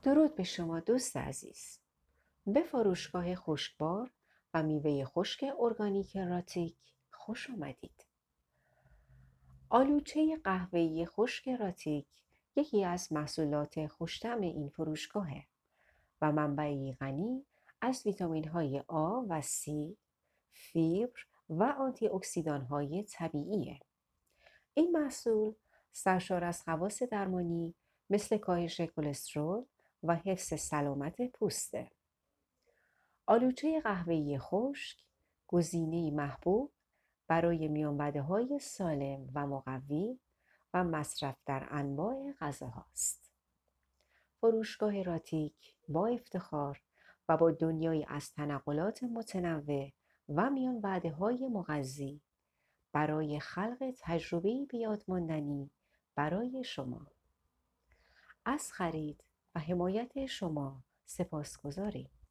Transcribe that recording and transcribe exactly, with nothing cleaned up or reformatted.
درود به شما دوست عزیز. به فروشگاه خشکبار و میوه خشک ارگانیک راتیک خوش آمدید. آلوچه قهوه‌ای خشک راتیک یکی از محصولات خوش‌طعم این فروشگاهه و منبعی غنی از ویتامین‌های آ و سی، فیبر و آنتی اکسیدان‌های طبیعیه. این محصول سرشار از خواص درمانی مثل کاهش کلسترول و حفظ سلامت پوسته. آلوچه قهوه‌ای خشک گزینه‌ای محبوب برای میانبده‌های سالم و مقوی و مصرف در انواع غذاهاست. فروشگاه راتیک با افتخار و با دنیایی از تنقلات متنوع و میانبده‌های مغذی برای خلق تجربه‌ای بیادماندنی برای شما. از خرید و حمایت شما سپاسگزاریم.